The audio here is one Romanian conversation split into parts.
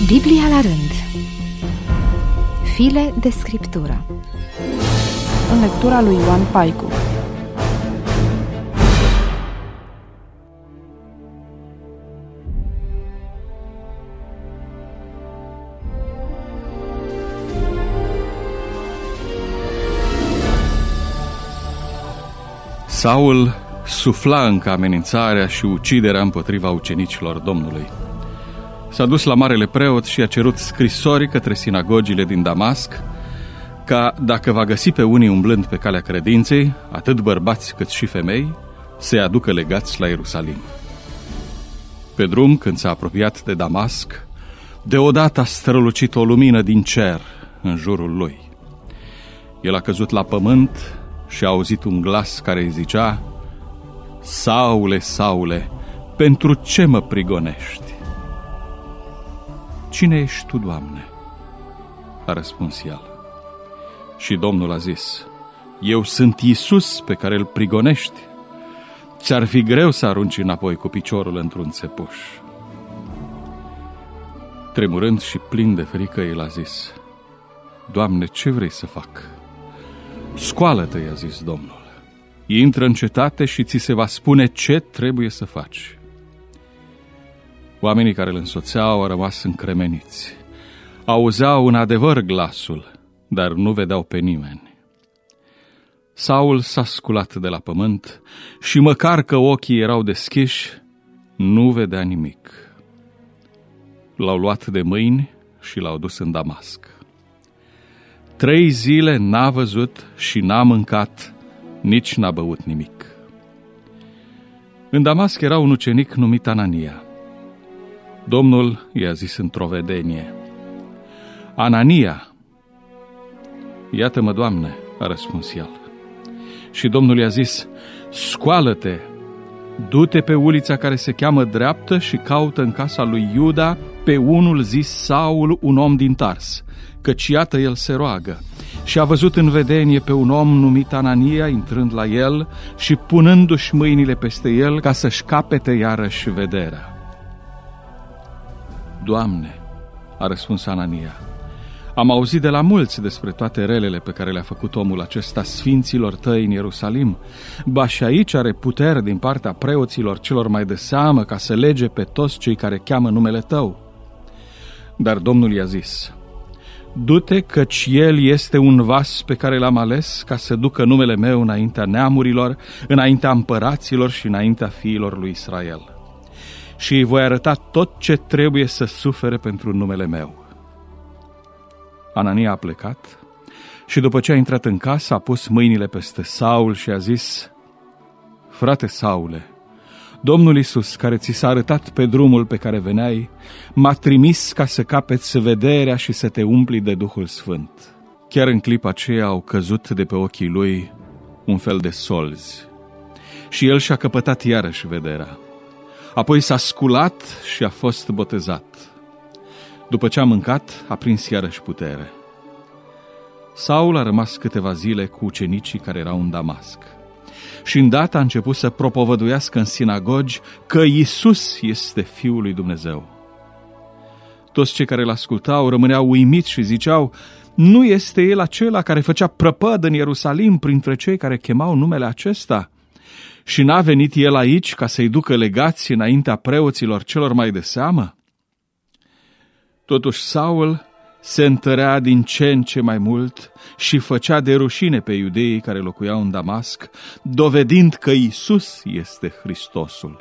Biblia la rând. File de scriptură. În lectura lui Ioan Paicu. Saul sufla încă amenințarea și uciderea împotriva ucenicilor Domnului. S-a dus la marele preot și a cerut scrisori către sinagogile din Damasc, ca, dacă va găsi pe unii umblând pe calea credinței, atât bărbați cât și femei, să-i aducă legați la Ierusalim. Pe drum, când s-a apropiat de Damasc, deodată a strălucit o lumină din cer în jurul lui. El a căzut la pământ și a auzit un glas care îi zicea: „Saule, Saule, pentru ce mă prigonești?” „Cine ești tu, Doamne?” a răspuns el. Și Domnul a zis: „Eu sunt Iisus pe care îl prigonești. Ți-ar fi greu să arunci înapoi cu piciorul într-un țepuș.” Tremurând și plin de frică, el a zis: „Doamne, ce vrei să fac?” „Scoală-te,” i-a zis Domnul, „intră în cetate și ți se va spune ce trebuie să faci.” Oamenii care îl însoțeau au rămas încremeniți. Auzeau în adevăr glasul, dar nu vedeau pe nimeni. Saul s-a sculat de la pământ și, măcar că ochii erau deschiși, nu vedea nimic. L-au luat de mâini și l-au dus în Damasc. 3 zile n-a văzut și n-a mâncat, nici n-a băut nimic. În Damasc era un ucenic numit Anania. Domnul i-a zis într-o vedenie: „Anania!” „Iată-mă, Doamne,” a răspuns el. Și Domnul i-a zis: „Scoală-te, du-te pe ulița care se cheamă Dreaptă și caută în casa lui Iuda pe unul zis Saul, un om din Tars, căci iată el se roagă.” Și a văzut în vedenie pe un om numit Anania intrând la el și punându-și mâinile peste el ca să-și capete iarăși vederea. „Doamne,” a răspuns Anania, „am auzit de la mulți despre toate relele pe care le-a făcut omul acesta sfinților tăi în Ierusalim, ba și aici are puteri din partea preoților celor mai de seamă ca să lege pe toți cei care cheamă numele tău.” Dar Domnul i-a zis: „Du-te, căci el este un vas pe care l-am ales ca să ducă numele meu înaintea neamurilor, înaintea împăraților și înaintea fiilor lui Israel. Și îi voi arăta tot ce trebuie să sufere pentru numele meu.” Anania a plecat și după ce a intrat în casă a pus mâinile peste Saul și a zis: „Frate Saule, Domnul Iisus, care ți s-a arătat pe drumul pe care veneai, m-a trimis ca să capeți vederea și să te umpli de Duhul Sfânt.” Chiar în clipa aceea au căzut de pe ochii lui un fel de solzi și el și-a căpătat iarăși vederea. Apoi s-a sculat și a fost botezat. După ce a mâncat, a prins iarăși putere. Saul a rămas câteva zile cu ucenicii care erau în Damasc și îndată a început să propovăduiască în sinagogi că Iisus este Fiul lui Dumnezeu. Toți cei care l-ascultau rămâneau uimiți și ziceau: „Nu este el acela care făcea prăpăd în Ierusalim printre cei care chemau numele acesta? Și n-a venit el aici ca să-i ducă legați înaintea preoților celor mai de seamă?” Totuși Saul se întărea din ce în ce mai mult și făcea de rușine pe iudeii care locuiau în Damasc, dovedind că Iisus este Hristosul.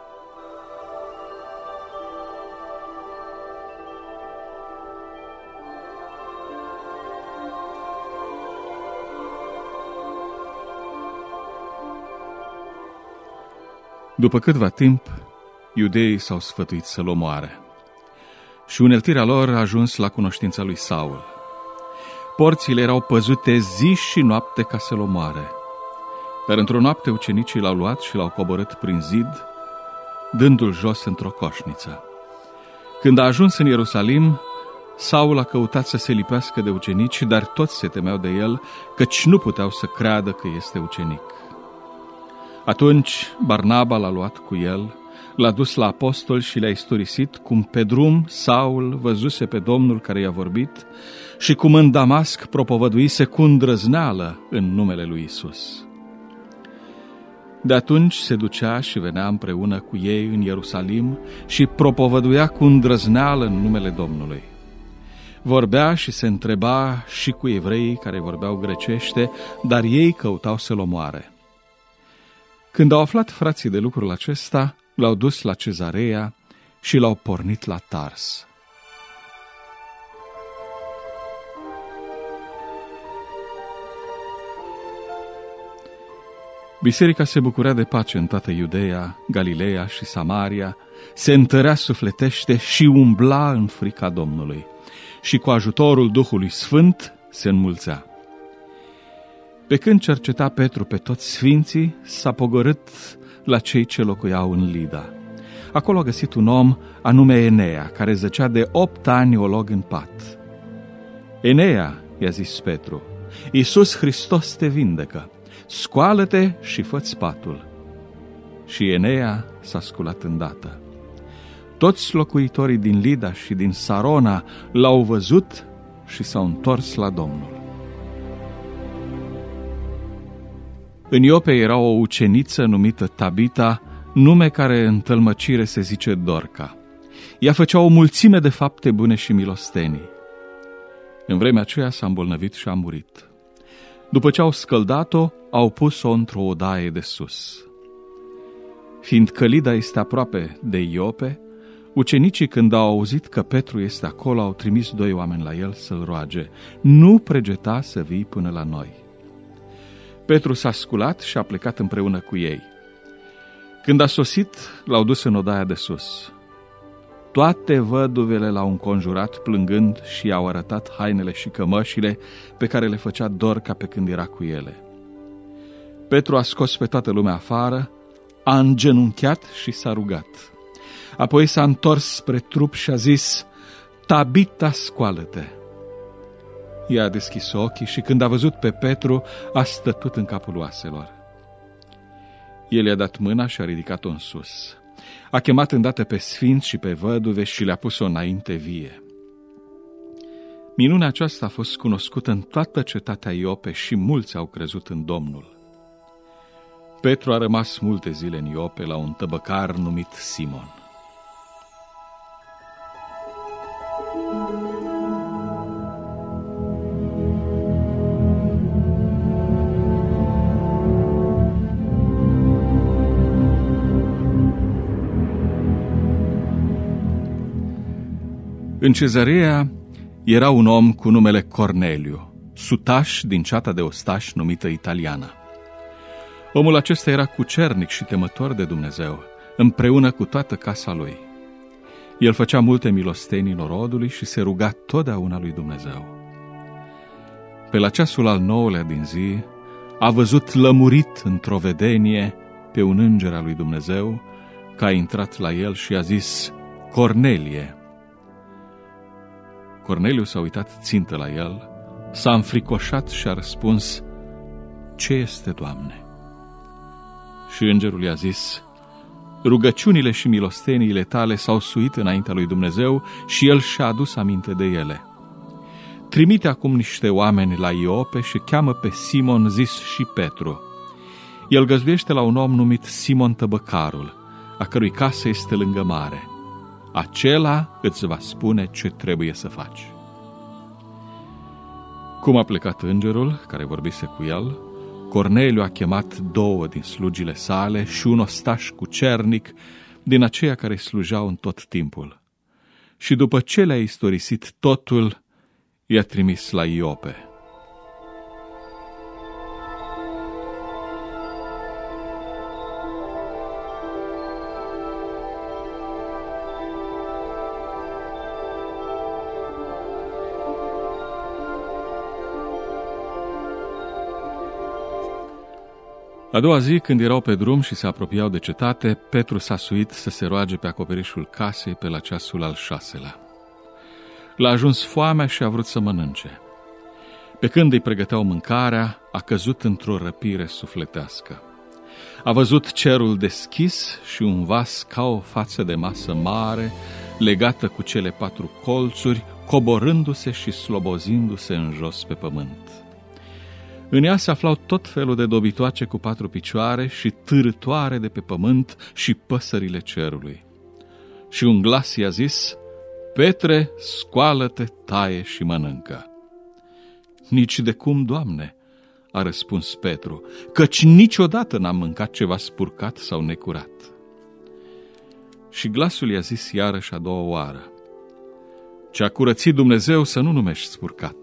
După câtva timp, iudeii s-au sfătuit să-l omoare și uneltirea lor a ajuns la cunoștința lui Saul. Porțile erau păzute zi și noapte ca să-l omoare. Dar într-o noapte ucenicii l-au luat și l-au coborât prin zid, dându-l jos într-o coșniță. Când a ajuns în Ierusalim, Saul a căutat să se lipească de ucenici, dar toți se temeau de el, căci nu puteau să creadă că este ucenic. Atunci Barnaba l-a luat cu el l-a dus la apostol și le-a istorisit cum pe drum Saul văzuse pe Domnul care i-a vorbit și cum în Damasc propovăduise cu îndrăzneală în numele lui Isus. De atunci se ducea și venea împreună cu ei în Ierusalim și propovăduia cu îndrăzneală în numele Domnului. Vorbea și se întreba și cu evreii care vorbeau grecește, dar ei căutau să-l omoare. Când au aflat frații de lucrul acesta, l-au dus la Cezarea și l-au pornit la Tars. Biserica se bucura de pace în toată Iudeea, Galileea și Samaria, se întărea sufletește și umbla în frica Domnului și cu ajutorul Duhului Sfânt se înmulțea. Pe când cerceta Petru pe toți sfinții, s-a pogorât la cei ce locuiau în Lida. Acolo a găsit un om anume Enea, care zăcea de 8 ani olog în pat. Enea, i-a zis Petru, Iisus Hristos te vindecă, scoală-te și fă-ți patul. Și Enea s-a sculat îndată. Toți locuitorii din Lida și din Sarona l-au văzut și s-au întors la Domnul. În Iope era o uceniță numită Tabita, nume care în tălmăcire se zice Dorca. Ea făcea o mulțime de fapte bune și milostenii. În vremea aceea s-a îmbolnăvit și a murit. După ce au scăldat-o, au pus-o într-o odaie de sus. Fiindcă Lida este aproape de Iope, ucenicii, când au auzit că Petru este acolo, au trimis 2 oameni la el să-l roage: nu pregeta să vii până la noi. Petru s-a sculat și a plecat împreună cu ei. Când a sosit, l-au dus în odaia de sus. Toate văduvele l-au înconjurat plângând și i-au arătat hainele și cămășile pe care le făcea Dorca pe când era cu ele. Petru a scos pe toată lumea afară, a îngenunchiat și s-a rugat. Apoi s-a întors spre trup și a zis: Tabita, scoală-te! Ea a deschis ochii și când a văzut pe Petru, a stătut în capul oaselor. El i-a dat mâna și a ridicat-o în sus. A chemat îndată pe sfinți și pe văduve și le-a pus-o înainte vie. Minunea aceasta a fost cunoscută în toată cetatea Iope și mulți au crezut în Domnul. Petru a rămas multe zile în Iope la un tăbăcar numit Simon. În Cezarea era un om cu numele Corneliu, sutaș din ceata de ostași numită Italiana. Omul acesta era cucernic și temător de Dumnezeu, împreună cu toată casa lui. El făcea multe milostenii norodului și se ruga totdeauna lui Dumnezeu. Pe la ceasul al 9-lea din zi, a văzut lămurit într-o vedenie pe un înger al lui Dumnezeu, că a intrat la el și a zis: Cornelie! Corneliu s-a uitat țintă la el, s-a înfricoșat și a răspuns: Ce este, Doamne? Și îngerul i-a zis: Rugăciunile și milosteniile tale s-au suit înaintea lui Dumnezeu și el și-a adus aminte de ele. Trimite acum niște oameni la Iope și cheamă pe Simon, zis și Petru. El găzduiește la un om numit Simon Tăbăcarul, a cărui casă este lângă mare. Acela îți va spune ce trebuie să faci. Cum a plecat îngerul care vorbise cu el, Corneliu a chemat 2 din slugile sale și un ostaș cucernic din aceia care slujeau în tot timpul. Și după ce le-a istorisit totul, i-a trimis la Iope. A doua zi, când erau pe drum și se apropiau de cetate, Petru s-a suit să se roage pe acoperișul casei pe la ceasul al 6-lea. L-a ajuns foamea și a vrut să mănânce. Pe când îi pregăteau mâncarea, a căzut într-o răpire sufletească. A văzut cerul deschis și un vas ca o față de masă mare, legată cu cele 4 colțuri, coborându-se și slobozindu-se în jos pe pământ. În ea se aflau tot felul de dobitoace cu 4 picioare și târătoare de pe pământ și păsările cerului. Și un glas i-a zis: Petre, scoală-te, taie și mănâncă. Nici de cum, Doamne, a răspuns Petru, căci niciodată n-am mâncat ceva spurcat sau necurat. Și glasul i-a zis iarăși a doua oară: Ce a curățit Dumnezeu să nu numești spurcat.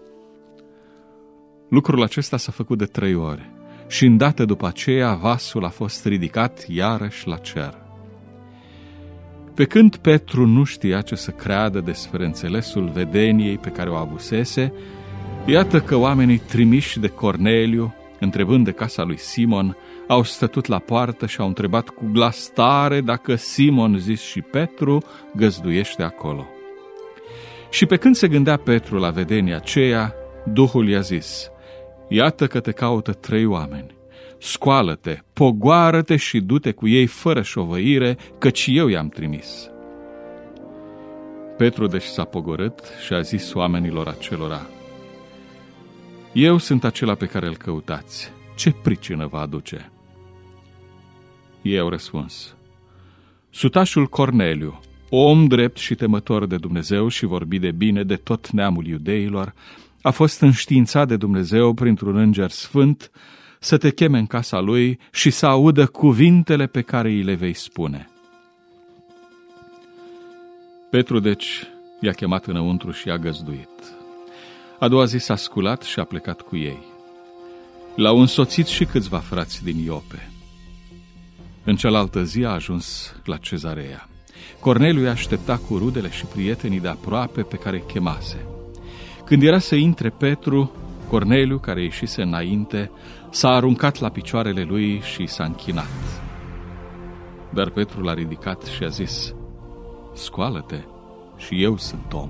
Lucrul acesta s-a făcut de 3 ori și îndată după aceea vasul a fost ridicat iarăși la cer. Pe când Petru nu știa ce să creadă despre înțelesul vedeniei pe care o avusese, iată că oamenii trimiși de Corneliu, întrebând de casa lui Simon, au stătut la poartă și au întrebat cu glas tare dacă Simon, zis și Petru, găzduiește acolo. Și pe când se gândea Petru la vedenia aceea, Duhul i-a zis: Iată că te caută 3 oameni. Scoală-te, pogoară-te și du-te cu ei fără șovăire, căci eu i-am trimis. Petru deci s-a pogorât și a zis oamenilor acelora: Eu sunt acela pe care îl căutați. Ce pricină vă aduce? Ei au răspuns: Sutașul Corneliu, om drept și temător de Dumnezeu și vorbi de bine de tot neamul iudeilor, a fost înștiințat de Dumnezeu printr-un înger sfânt să te cheme în casa lui și să audă cuvintele pe care îi le vei spune. Petru deci i-a chemat înăuntru și i-a găzduit. A doua zi s-a sculat și a plecat cu ei. L-au însoțit și câțiva frați din Iope. În cealaltă zi a ajuns la Cezarea. Corneliu i-a aștepta cu rudele și prietenii de aproape pe care îi chemase. Când era să intre Petru, Corneliu, care ieșise înainte, s-a aruncat la picioarele lui și s-a închinat. Dar Petru l-a ridicat și a zis: Scoală-te, și eu sunt om.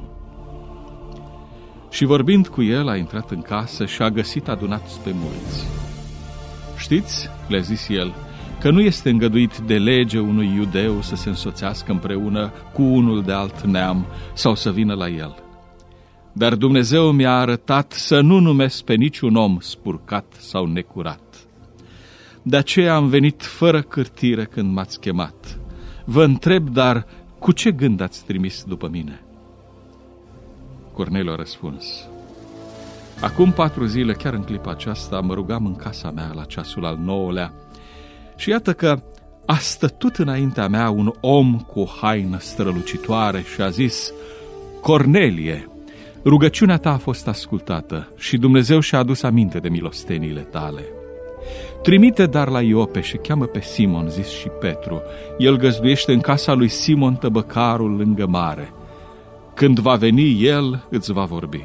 Și vorbind cu el, a intrat în casă și a găsit adunați pe mulți. Știți, le-a zis el, că nu este îngăduit de lege unui iudeu să se însoțească împreună cu unul de alt neam sau să vină la el. Dar Dumnezeu mi-a arătat să nu numesc pe niciun om spurcat sau necurat. De aceea am venit fără cârtire când m-ați chemat. Vă întreb, dar cu ce gând ați trimis după mine? Corneliu a răspuns: Acum 4 zile, chiar în clipa aceasta, mă rugam în casa mea la ceasul al 9-lea și iată că a stătut înaintea mea un om cu o haină strălucitoare și a zis: Cornelie, rugăciunea ta a fost ascultată și Dumnezeu și-a adus aminte de milosteniile tale. Trimite dar la Iope și cheamă pe Simon, zis și Petru. El găzduiește în casa lui Simon tăbăcarul lângă mare. Când va veni el, îți va vorbi.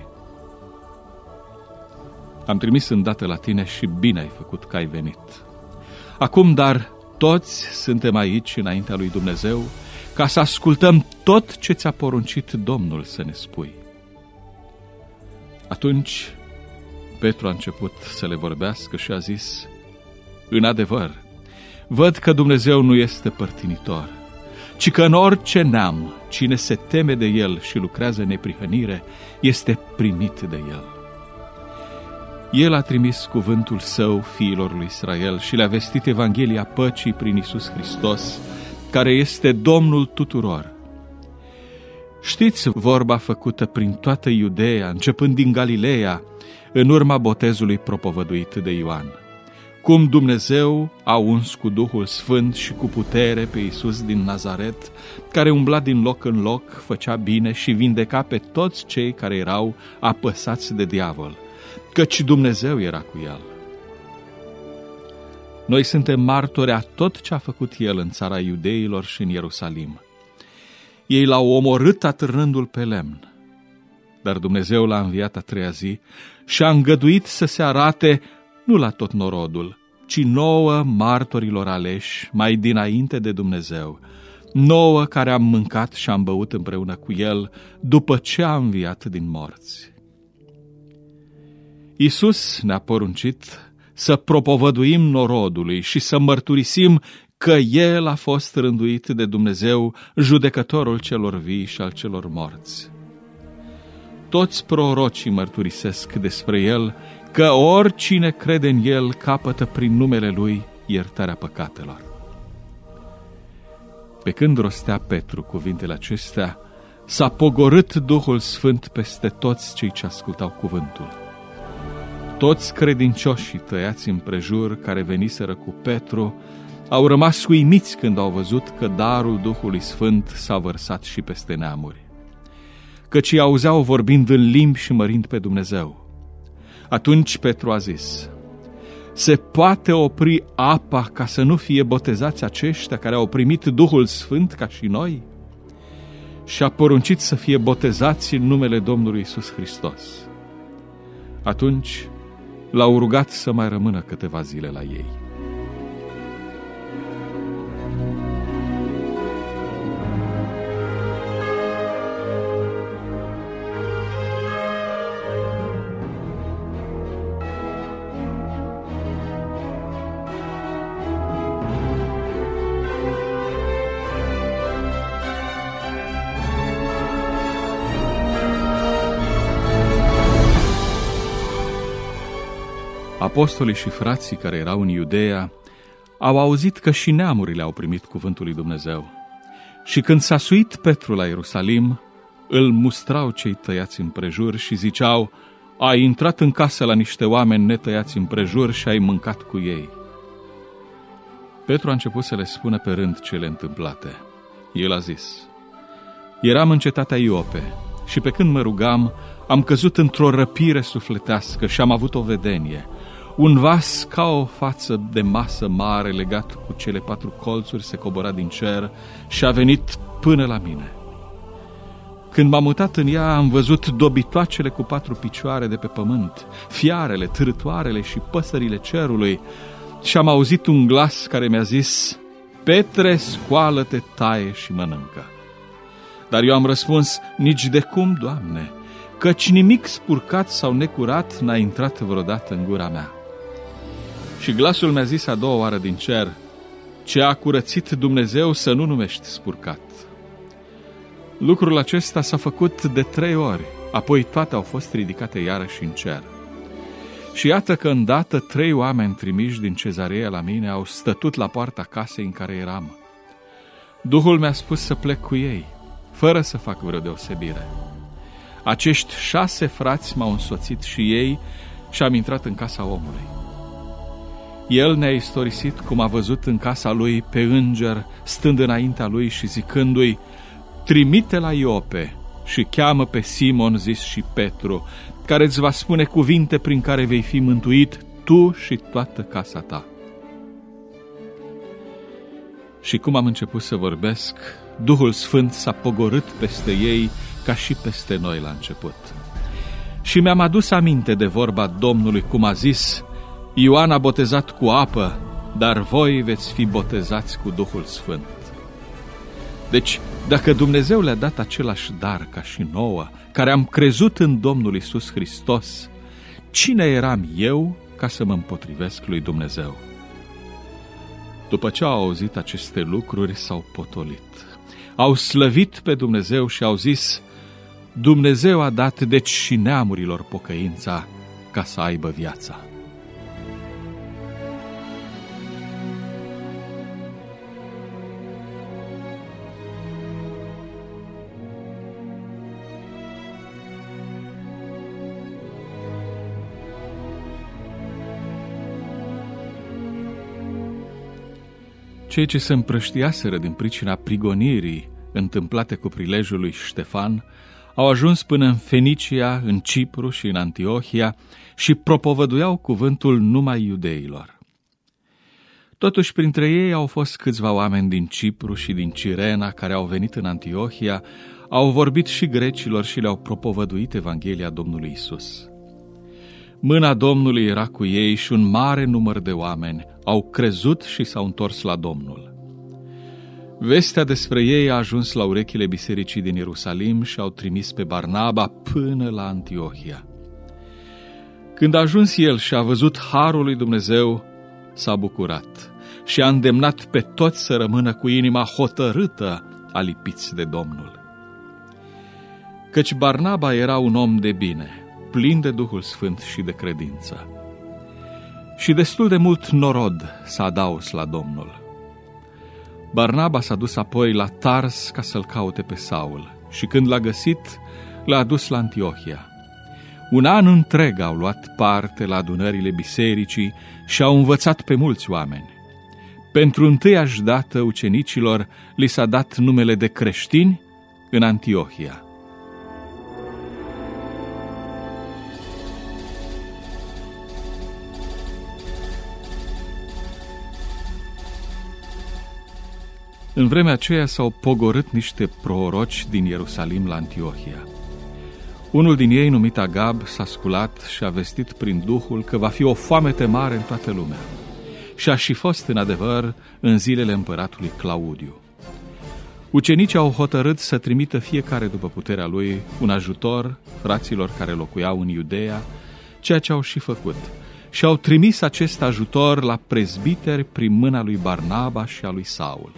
Am trimis îndată la tine și bine ai făcut că ai venit. Acum, dar, toți suntem aici înaintea lui Dumnezeu ca să ascultăm tot ce ți-a poruncit Domnul să ne spui. Atunci Petru a început să le vorbească și a zis: În adevăr, văd că Dumnezeu nu este părtinitor, ci că în orice neam, cine se teme de El și lucrează neprihănire, este primit de El. El a trimis cuvântul Său fiilor lui Israel și le-a vestit Evanghelia păcii prin Iisus Hristos, care este Domnul tuturor. Știți vorba făcută prin toată Iudeea, începând din Galileea, în urma botezului propovăduit de Ioan. Cum Dumnezeu a uns cu Duhul Sfânt și cu putere pe Iisus din Nazaret, care umbla din loc în loc, făcea bine și vindeca pe toți cei care erau apăsați de diavol, căci Dumnezeu era cu el. Noi suntem martori a tot ce a făcut el în țara iudeilor și în Ierusalim. Ei l-au omorât atârnându-l pe lemn, dar Dumnezeu l-a înviat a 3-a zi și a îngăduit să se arate nu la tot norodul, ci 9 martorilor aleși mai dinainte de Dumnezeu, 9 care am mâncat și am băut împreună cu el după ce a înviat din morți. Iisus ne-a poruncit să propovăduim norodului și să mărturisim că El a fost rânduit de Dumnezeu, judecătorul celor vii și al celor morți. Toți prorocii mărturisesc despre El că oricine crede în El capătă prin numele Lui iertarea păcatelor. Pe când rostea Petru cuvintele acestea, s-a pogorât Duhul Sfânt peste toți cei ce ascultau cuvântul. Toți credincioșii tăiați împrejur care veniseră cu Petru au rămas uimiți când au văzut că darul Duhului Sfânt s-a vărsat și peste neamuri, căci îi auzeau vorbind în limbi și mărind pe Dumnezeu. Atunci Petru a zis: se poate opri apa ca să nu fie botezați aceștia care au primit Duhul Sfânt ca și noi? Și a poruncit să fie botezați în numele Domnului Iisus Hristos. Atunci l-au rugat să mai rămână câteva zile la ei. Apostolii și frații care erau în Iudeea au auzit că și neamurile au primit cuvântul lui Dumnezeu. Și când s-a suit Petru la Ierusalim, îl mustrau cei tăiați împrejur și ziceau: ai intrat în casă la niște oameni netăiați împrejur și ai mâncat cu ei. Petru a început să le spună pe rând cele întâmplate. El a zis: eram în cetatea Iope și pe când mă rugam, am căzut într-o răpire sufletească și am avut o vedenie. Un vas ca o față de masă mare legat cu cele 4 colțuri se cobora din cer și a venit până la mine. Când m-am mutat în ea, am văzut dobitoacele cu 4 picioare de pe pământ, fiarele, târătoarele și păsările cerului și am auzit un glas care mi-a zis: Petre, scoală-te, taie și mănâncă. Dar eu am răspuns: nici de cum, Doamne, căci nimic spurcat sau necurat n-a intrat vreodată în gura mea. Și glasul mi-a zis a doua oară din cer: ce a curățit Dumnezeu să nu numești spurcat. Lucrul acesta s-a făcut de 3 ori, apoi toate au fost ridicate iarăși în cer. Și iată că îndată 3 oameni trimiși din Cezarea la mine au stătut la poarta casei în care eram. Duhul mi-a spus să plec cu ei, fără să fac vreo deosebire. Acești 6 frați m-au însoțit și ei și am intrat în casa omului. El ne-a istorisit cum a văzut în casa lui pe înger stând înaintea lui și zicându-i: trimite la Iope și cheamă pe Simon, zis și Petru, care îți va spune cuvinte prin care vei fi mântuit tu și toată casa ta. Și cum am început să vorbesc, Duhul Sfânt s-a pogorât peste ei ca și peste noi la început. Și mi-am adus aminte de vorba Domnului, cum a zis: Ioan a botezat cu apă, dar voi veți fi botezați cu Duhul Sfânt. Deci, dacă Dumnezeu le-a dat același dar ca și nouă, care am crezut în Domnul Iisus Hristos, cine eram eu ca să mă împotrivesc lui Dumnezeu? După ce au auzit aceste lucruri, s-au potolit. Au slăvit pe Dumnezeu și au zis: Dumnezeu a dat deci și neamurilor pocăința ca să aibă viața. Cei ce se împrăștiaseră din pricina prigonirii întâmplate cu prilejul lui Ștefan au ajuns până în Fenicia, în Cipru și în Antiohia și propovăduiau cuvântul numai iudeilor. Totuși, printre ei au fost câțiva oameni din Cipru și din Cirena care au venit în Antiohia, au vorbit și grecilor și le-au propovăduit Evanghelia Domnului Isus. Mâna Domnului era cu ei și un mare număr de oameni au crezut și s-au întors la Domnul. Vestea despre ei a ajuns la urechile bisericii din Ierusalim și au trimis pe Barnaba până la Antiohia. Când a ajuns el și a văzut harul lui Dumnezeu, s-a bucurat și a îndemnat pe toți să rămână cu inima hotărâtă alipiți de Domnul. Căci Barnaba era un om de bine, plin de Duhul Sfânt și de credință. Și destul de mult norod s-a adaus la Domnul. Barnaba s-a dus apoi la Tars ca să-l caute pe Saul și când l-a găsit, l-a adus la Antiohia. Un an întreg au luat parte la adunările bisericii și au învățat pe mulți oameni. Pentru întâiași dată ucenicilor li s-a dat numele de creștini în Antiohia. În vremea aceea s-au pogorât niște proroci din Ierusalim la Antiohia. Unul din ei, numit Agab, s-a sculat și a vestit prin Duhul că va fi o foamete mare în toată lumea. Și a și fost, în adevăr, în zilele împăratului Claudiu. Ucenicii au hotărât să trimită fiecare după puterea lui un ajutor fraților care locuiau în Iudeea, ceea ce au și făcut. Și au trimis acest ajutor la prezbiteri prin mâna lui Barnaba și a lui Saul.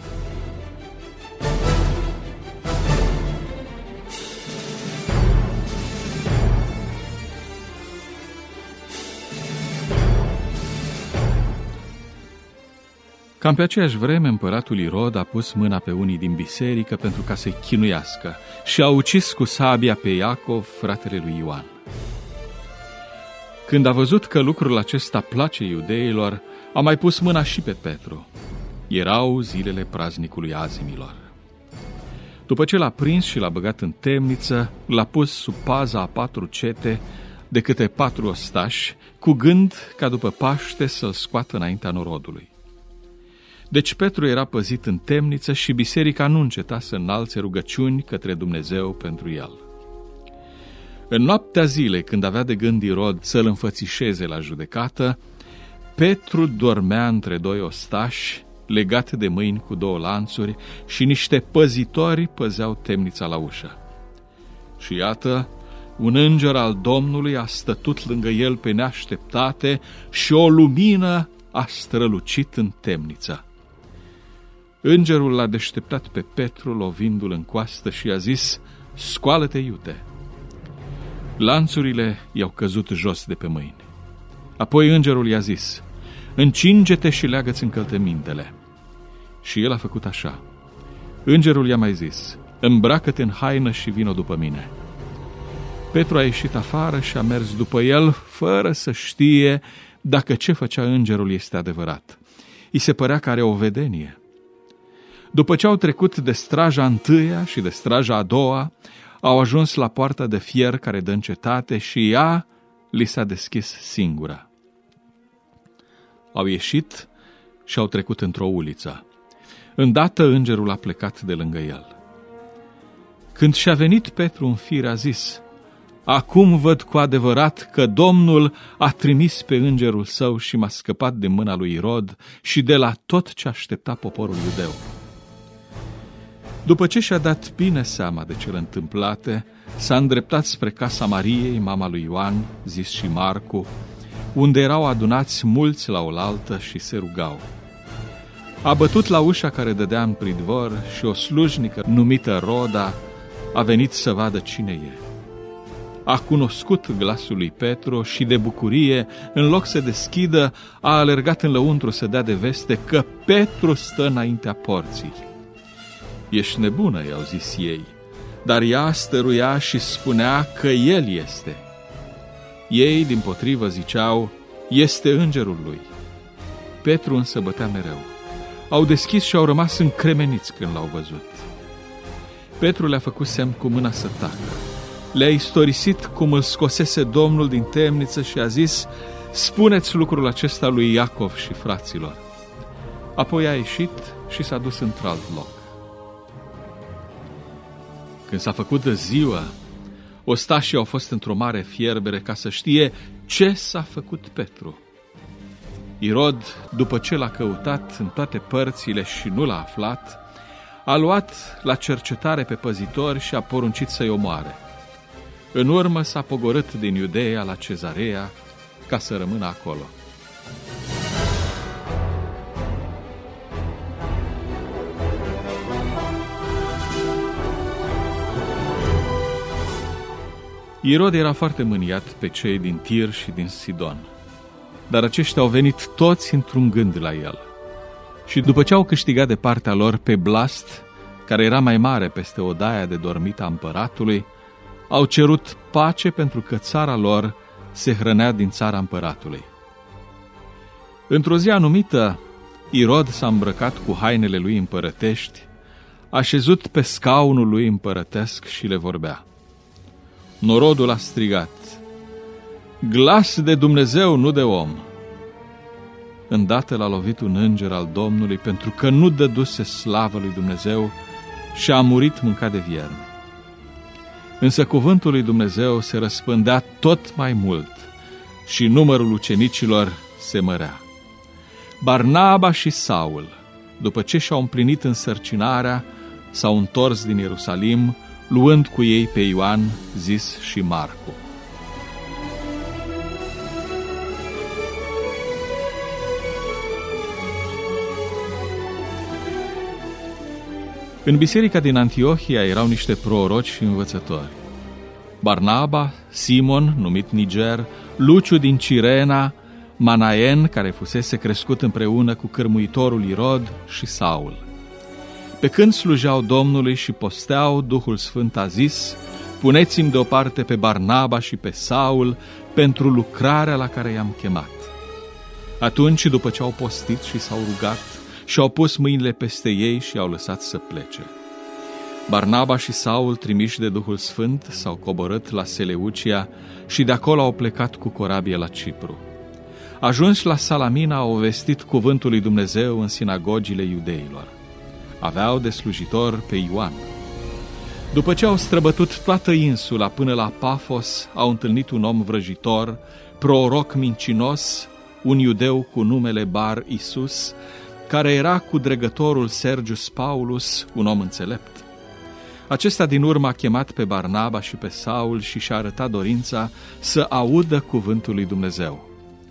Cam pe aceeași vreme, împăratul Irod a pus mâna pe unii din biserică pentru ca să-i chinuiască și a ucis cu sabia pe Iacov, fratele lui Ioan. Când a văzut că lucrul acesta place iudeilor, a mai pus mâna și pe Petru. Erau zilele praznicului Azimilor. După ce l-a prins și l-a băgat în temniță, l-a pus sub paza a 4 cete de câte 4 ostași, cu gând ca după Paște să-l scoată înaintea norodului. Deci Petru era păzit în temniță și biserica nu înceta să înalțe rugăciuni către Dumnezeu pentru el. În noaptea zilei, când avea de gând Irod să-l înfățișeze la judecată, Petru dormea între 2 ostași, legat de mâini cu 2 lanțuri, și niște păzitori păzeau temnița la ușă. Și iată, un înger al Domnului a stătut lângă el pe neașteptate și o lumină a strălucit în temniță. Îngerul l-a deșteptat pe Petru, lovindu-l în coastă, și i-a zis: "Scoală-te, iute!" Lanțurile i-au căzut jos de pe mâini. Apoi îngerul i-a zis: "Încinge-te și leagă-ți încălțămintele." Și el a făcut așa. Îngerul i-a mai zis: "Îmbracă-te în haină și vino după mine." Petru a ieșit afară și a mers după el, fără să știe dacă ce făcea îngerul este adevărat. I se părea că are o vedenie. După ce au trecut de straja întâia și de straja a doua, au ajuns la poarta de fier care dă în cetate și ea li s-a deschis singura. Au ieșit și au trecut într-o uliță. Îndată îngerul a plecat de lângă el. Când și-a venit Petru în fire, a zis: "Acum văd cu adevărat că Domnul a trimis pe îngerul său și m-a scăpat de mâna lui Irod și de la tot ce aștepta poporul iudeu." După ce și-a dat bine seama de cele întâmplate, s-a îndreptat spre casa Mariei, mama lui Ioan, zis și Marcu, unde erau adunați mulți la oaltă și se rugau. A bătut la ușa care dădea în pridvor și o slujnică numită Roda a venit să vadă cine e. A cunoscut glasul lui Petru și de bucurie, în loc să deschidă, a alergat în lăuntru să dea de veste că Petru stă înaintea porții. "Ești nebună," i-au zis ei, dar ea stăruia și spunea că el este. Ei, dimpotrivă, ziceau: "Este îngerul lui." Petru însă bătea mereu. Au deschis și au rămas încremeniți când l-au văzut. Petru le-a făcut semn cu mâna să tacă. Le-a istorisit cum îl scosese Domnul din temniță și a zis: "Spuneți lucrul acesta lui Iacov și fraților." Apoi a ieșit și s-a dus într-alt loc. Când s-a făcut de ziua, ostașii au fost într-o mare fierbere ca să știe ce s-a făcut Petru. Irod, după ce l-a căutat în toate părțile și nu l-a aflat, a luat la cercetare pe păzitori și a poruncit să-i omoare. În urmă s-a pogorât din Iudeea la Cezarea ca să rămână acolo. Irod era foarte mâniat pe cei din Tir și din Sidon, dar aceștia au venit toți într-un gând la el. Și după ce au câștigat de partea lor pe Blast, care era mai mare peste odaia de dormit a împăratului, au cerut pace pentru că țara lor se hrănea din țara împăratului. Într-o zi anumită, Irod s-a îmbrăcat cu hainele lui împărătești, a șezut pe scaunul lui împărătesc și le vorbea. Norodul a strigat: "Glas de Dumnezeu, nu de om!" Îndată l-a lovit un înger al Domnului pentru că nu dăduse slavă lui Dumnezeu și a murit mâncat de viermi. Însă cuvântul lui Dumnezeu se răspândea tot mai mult și numărul ucenicilor se mărea. Barnaba și Saul, după ce și-au împlinit însărcinarea, s-au întors din Ierusalim, luând cu ei pe Ioan, zis și Marcu. În biserica din Antiohia erau niște proroci și învățători: Barnaba, Simon, numit Niger, Luciu din Cirena, Manaen, care fusese crescut împreună cu cârmuitorul Irod, și Saul. Pe când slujeau Domnului și posteau, Duhul Sfânt a zis: puneți-mi deoparte pe Barnaba și pe Saul pentru lucrarea la care i-am chemat. Atunci, după ce au postit și s-au rugat, și-au pus mâinile peste ei și i-au lăsat să plece. Barnaba și Saul, trimiși de Duhul Sfânt, s-au coborât la Seleucia și de acolo au plecat cu corabie la Cipru. Ajunși la Salamina, au vestit cuvântul lui Dumnezeu în sinagogile iudeilor. Aveau de slujitor pe Ioan. După ce au străbătut toată insula până la Pafos, au întâlnit un om vrăjitor, proroc mincinos, un iudeu cu numele Bar Isus, care era cu dregătorul Sergius Paulus, un om înțelept. Acesta din urmă a chemat pe Barnaba și pe Saul și și-a arătat dorința să audă cuvântul lui Dumnezeu.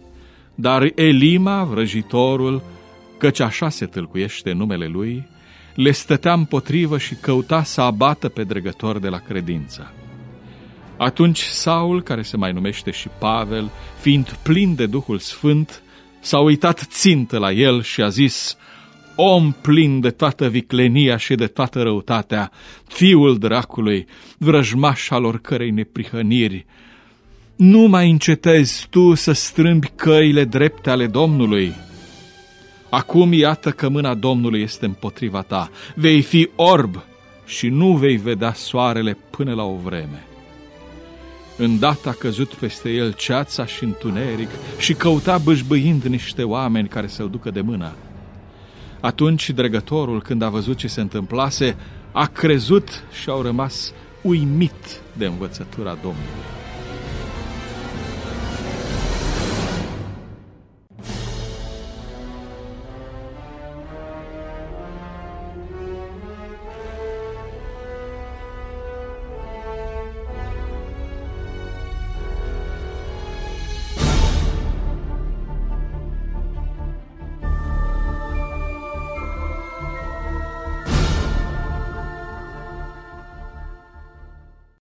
Dar Elima, vrăjitorul, căci așa se tâlcuiește numele lui, le stătea împotrivă și căuta să abată pe dregător de la credință. Atunci Saul, care se mai numește și Pavel, fiind plin de Duhul Sfânt, s-a uitat țintă la el și a zis: om plin de toată viclenia și de toată răutatea, fiul dracului, vrăjmaș al oricărei neprihăniri, nu mai încetezi tu să strâmbi căile drepte ale Domnului? Acum iată că mâna Domnului este împotriva ta, vei fi orb și nu vei vedea soarele până la o vreme. Îndată a căzut peste el ceața și întuneric și căuta bâșbâind niște oameni care să-l ducă de mână. Atunci dregătorul, când a văzut ce se întâmplase, a crezut și au rămas uimit de învățătura Domnului.